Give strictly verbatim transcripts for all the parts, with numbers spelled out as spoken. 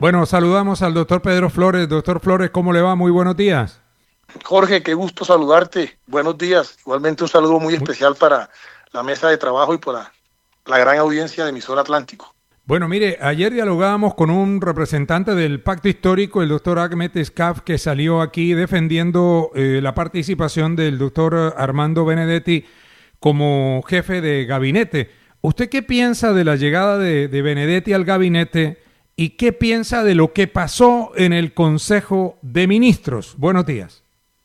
Bueno, saludamos al doctor Pedro Flores. Doctor Flores, ¿cómo le va? Muy buenos días. Jorge, qué gusto saludarte. Buenos días. Igualmente un saludo muy Muy- especial para la mesa de trabajo y para la gran audiencia de Emisora Atlántico. Bueno, mire, ayer dialogábamos con un representante del Pacto Histórico, el doctor Ahmed Escaf, que salió aquí defendiendo eh, la participación del doctor Armando Benedetti como jefe de gabinete. ¿Usted qué piensa de la llegada de, de Benedetti al gabinete y qué piensa de lo que pasó en el Consejo de Ministros? Buenos días.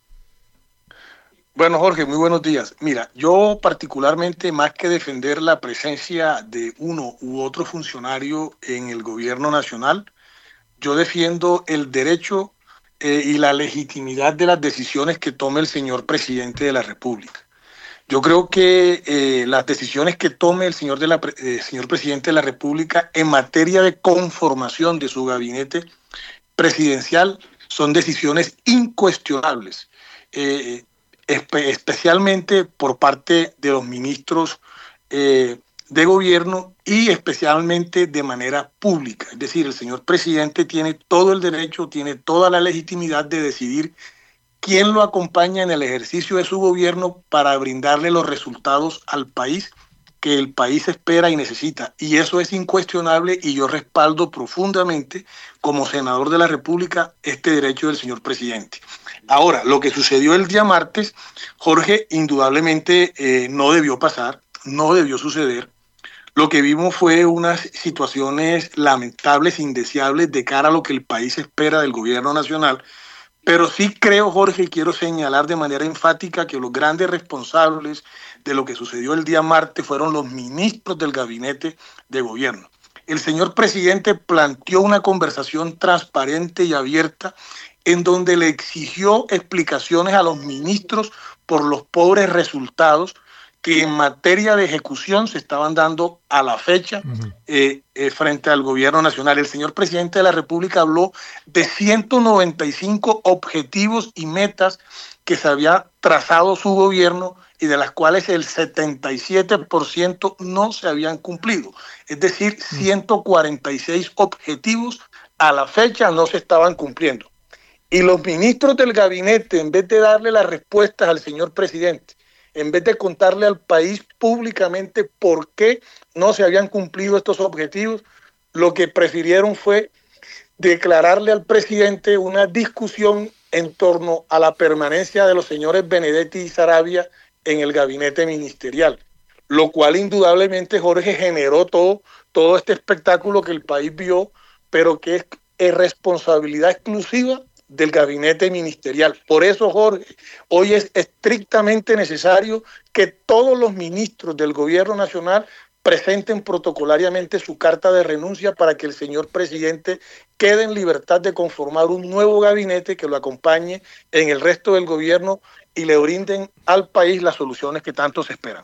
Bueno, Jorge, muy buenos días. Mira, yo particularmente, más que defender la presencia de uno u otro funcionario en el gobierno nacional, yo defiendo el derecho eh, y la legitimidad de las decisiones que tome el señor presidente de la República. Yo creo que eh, las decisiones que tome el señor, de la, eh, señor presidente de la República en materia de conformación de su gabinete presidencial son decisiones incuestionables, eh, espe especialmente por parte de los ministros eh, de gobierno y especialmente de manera pública. Es decir, el señor presidente tiene todo el derecho, tiene toda la legitimidad de decidir quién lo acompaña en el ejercicio de su gobierno para brindarle los resultados al país que el país espera y necesita. Y eso es incuestionable y yo respaldo profundamente como senador de la República este derecho del señor presidente. Ahora, lo que sucedió el día martes, Jorge, indudablemente eh, no debió pasar, no debió suceder. Lo que vimos fue unas situaciones lamentables, indeseables de cara a lo que el país espera del gobierno nacional. Pero sí creo, Jorge, y quiero señalar de manera enfática que los grandes responsables de lo que sucedió el día martes fueron los ministros del gabinete de gobierno. El señor presidente planteó una conversación transparente y abierta en donde le exigió explicaciones a los ministros por los pobres resultados que en materia de ejecución se estaban dando a la fecha Uh-huh. eh, eh, frente al gobierno nacional. El señor presidente de la República habló de ciento noventa y cinco objetivos y metas que se había trazado su gobierno y de las cuales el setenta y siete por ciento no se habían cumplido. Es decir, ciento cuarenta y seis objetivos a la fecha no se estaban cumpliendo. Y los ministros del gabinete, en vez de darle las respuestas al señor presidente, en vez de contarle al país públicamente por qué no se habían cumplido estos objetivos, lo que prefirieron fue declararle al presidente una discusión en torno a la permanencia de los señores Benedetti y Saravia en el gabinete ministerial, lo cual indudablemente, Jorge, generó todo, todo este espectáculo que el país vio, pero que es, es responsabilidad exclusiva del gabinete ministerial. Por eso, Jorge, hoy es estrictamente necesario que todos los ministros del gobierno nacional presenten protocolariamente su carta de renuncia para que el señor presidente quede en libertad de conformar un nuevo gabinete que lo acompañe en el resto del gobierno y le brinden al país las soluciones que tanto se esperan.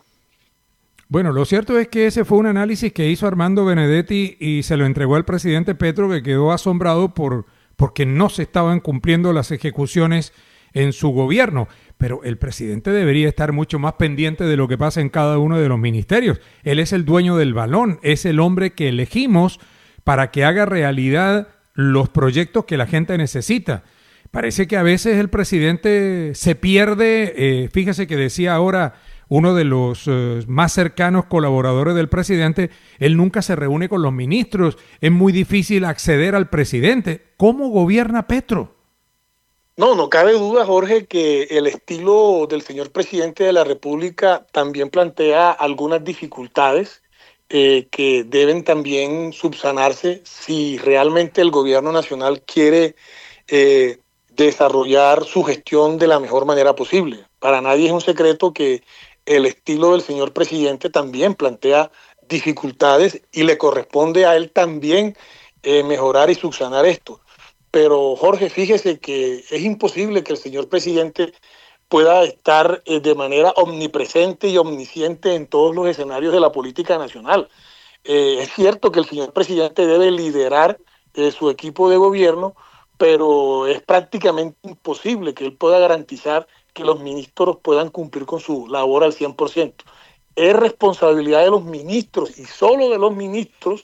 Bueno, lo cierto es que ese fue un análisis que hizo Armando Benedetti y se lo entregó al presidente Petro, que quedó asombrado por porque no se estaban cumpliendo las ejecuciones en su gobierno. Pero el presidente debería estar mucho más pendiente de lo que pasa en cada uno de los ministerios. Él es el dueño del balón, es el hombre que elegimos para que haga realidad los proyectos que la gente necesita. Parece que a veces el presidente se pierde. Eh, fíjese que decía ahora uno de los uh, más cercanos colaboradores del presidente, él nunca se reúne con los ministros, es muy difícil acceder al presidente. ¿Cómo gobierna Petro? No, no cabe duda, Jorge, que el estilo del señor presidente de la República también plantea algunas dificultades eh, que deben también subsanarse si realmente el gobierno nacional quiere eh, desarrollar su gestión de la mejor manera posible. Para nadie es un secreto que el estilo del señor presidente también plantea dificultades y le corresponde a él también eh, mejorar y subsanar esto. Pero Jorge, fíjese que es imposible que el señor presidente pueda estar eh, de manera omnipresente y omnisciente en todos los escenarios de la política nacional. Eh, es cierto que el señor presidente debe liderar eh, su equipo de gobierno, pero es prácticamente imposible que él pueda garantizar que los ministros puedan cumplir con su labor al cien por ciento. Es responsabilidad de los ministros y solo de los ministros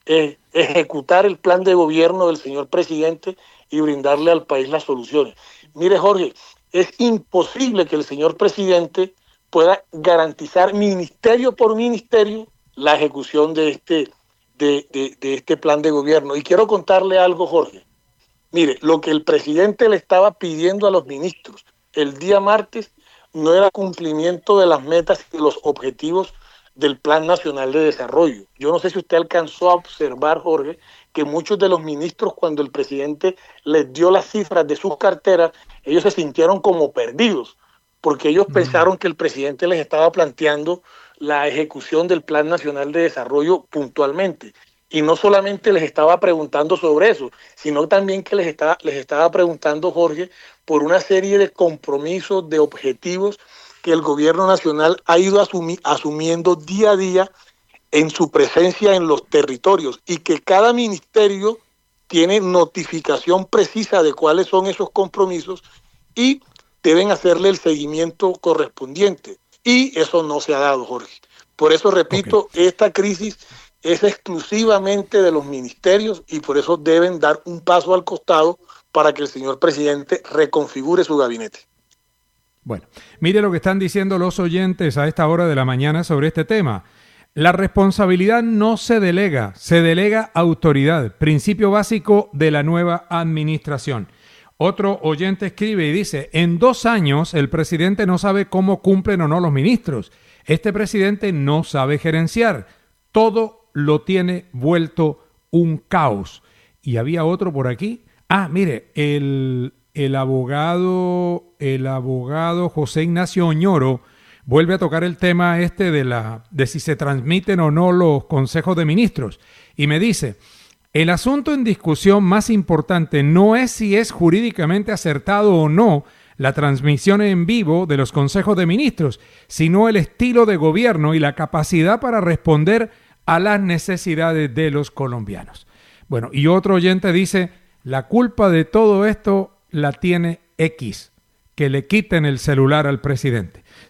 eh, ejecutar el plan de gobierno del señor presidente y brindarle al país las soluciones. Mire, Jorge, es imposible que el señor presidente pueda garantizar ministerio por ministerio la ejecución de este, de, de, de este plan de gobierno. Y quiero contarle algo, Jorge. Mire, lo que el presidente le estaba pidiendo a los ministros el día martes no era cumplimiento de las metas y los objetivos del Plan Nacional de Desarrollo. Yo no sé si usted alcanzó a observar, Jorge, que muchos de los ministros, cuando el presidente les dio las cifras de sus carteras, ellos se sintieron como perdidos, porque ellos mm. pensaron que el presidente les estaba planteando la ejecución del Plan Nacional de Desarrollo puntualmente. Y no solamente les estaba preguntando sobre eso, sino también que les estaba, les estaba preguntando, Jorge, por una serie de compromisos, de objetivos que el gobierno nacional ha ido asumi- asumiendo día a día en su presencia en los territorios y que cada ministerio tiene notificación precisa de cuáles son esos compromisos y deben hacerle el seguimiento correspondiente. Y eso no se ha dado, Jorge. Por eso, repito, okay. esta crisis es exclusivamente de los ministerios y por eso deben dar un paso al costado para que el señor presidente reconfigure su gabinete. Bueno, mire lo que están diciendo los oyentes a esta hora de la mañana sobre este tema. La responsabilidad no se delega, se delega autoridad, principio básico de la nueva administración. Otro oyente escribe y dice, en dos años el presidente no sabe cómo cumplen o no los ministros. Este presidente no sabe gerenciar. Todo lo tiene vuelto un caos. Y había otro por aquí. Ah, mire, el... El abogado, el abogado José Ignacio Oñoro vuelve a tocar el tema este de, la, de si se transmiten o no los consejos de ministros. Y me dice, el asunto en discusión más importante no es si es jurídicamente acertado o no la transmisión en vivo de los consejos de ministros, sino el estilo de gobierno y la capacidad para responder a las necesidades de los colombianos. Bueno, y otro oyente dice, la culpa de todo esto la tiene X, que le quiten el celular al presidente.